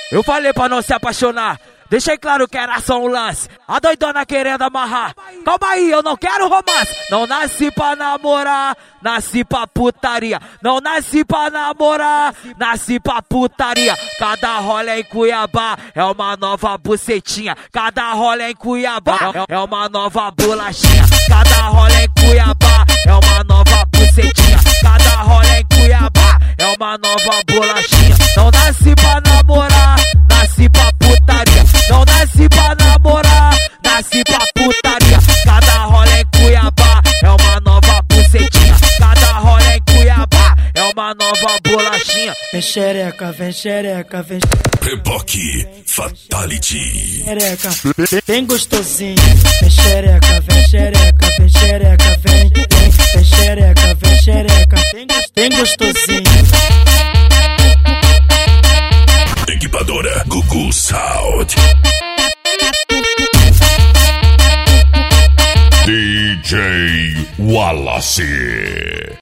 Eu falei pra não se apaixonar. Deixei claro que era só um lance. A doidona querendo amarrar. Calma aí, eu não quero romance. Não nasci pra namorar, nasci pra putaria. Não nasci pra namorar, nasci pra putaria. Cada rolê em Cuiabá é uma nova bucetinha. Cada rolê em Cuiabá é uma nova bolachinha. Cada rolê em Cuiabá é uma nova bucetinha. Cada rolê em Cuiabá é uma nova bolachinha. Não nasci pra namorar, nasci pra putaria. Não nasci pra namorar, nasci pra putaria. Cada rolê em Cuiabá é uma nova bucetinha. Cada rolê em Cuiabá é uma nova bolachinha. Vem xereca, vem xereca, vem Reboque Fatality. xereca, bem gostosinho. Vem xereca, vem xereca, vem xereca, vem xereca, vem xereca, bem gostosinho. Equipadora Gugu Sound. DJ Wallace.